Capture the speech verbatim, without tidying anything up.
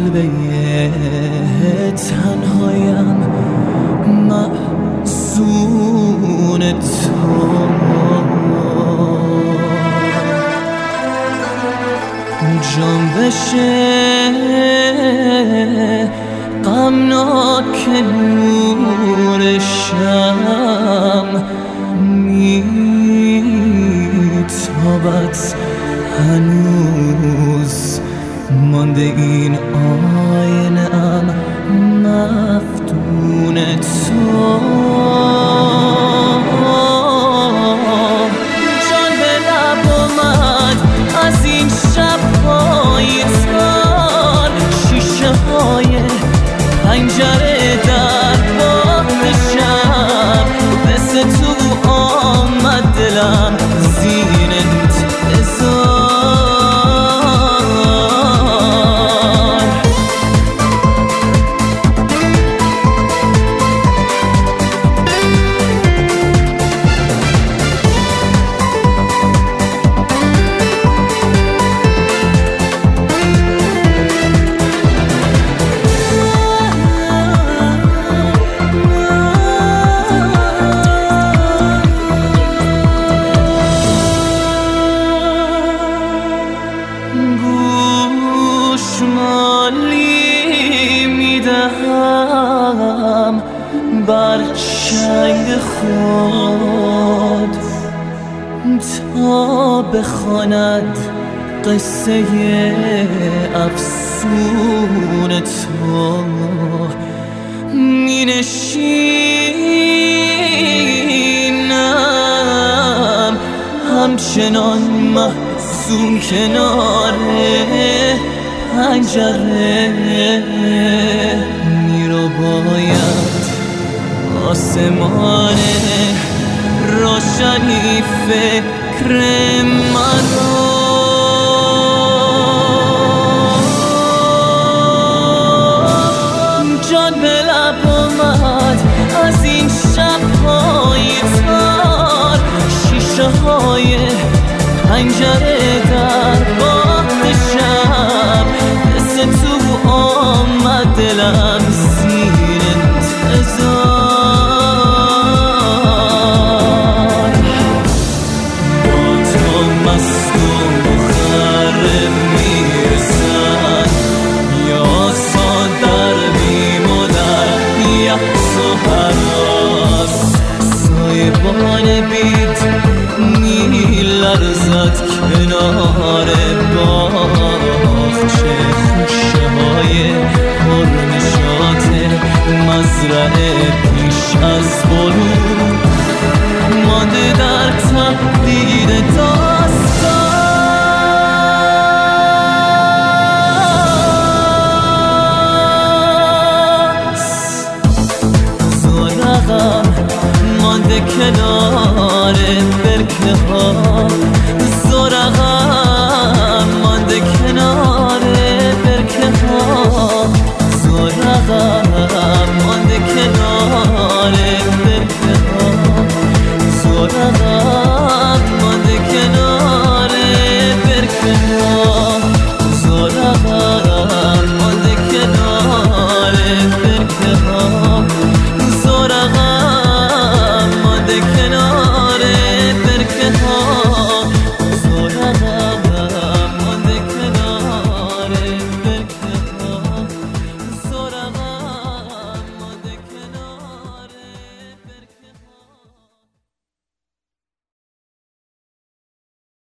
کلبه تنهایم محزون تو جان بشه غمناک نور شم میتابد هنوز مانده این آینه ام مفتون تو جان به لب اومد از این شب‌های تار شیشه های پنجره در باد شب مثل تو آمد دلم زیر انتظار گوشمالی میدهم بر چنگ خود تا بخواند قصه افسون تو می نشینم همچنان محزون کنار پنجره میرو باید آسمان روشنی فکر من جان به لب اومد از این شب‌های تار شیشه های پنجره در باد شب مثل تو آمد دلم زیر انتظار با تو مست و مخرب میرسن یا سادر بیم و در یحس و حراس سایبان بید میلرزد کنار باغچه خوشه های پرنشاط مزرعه پیش از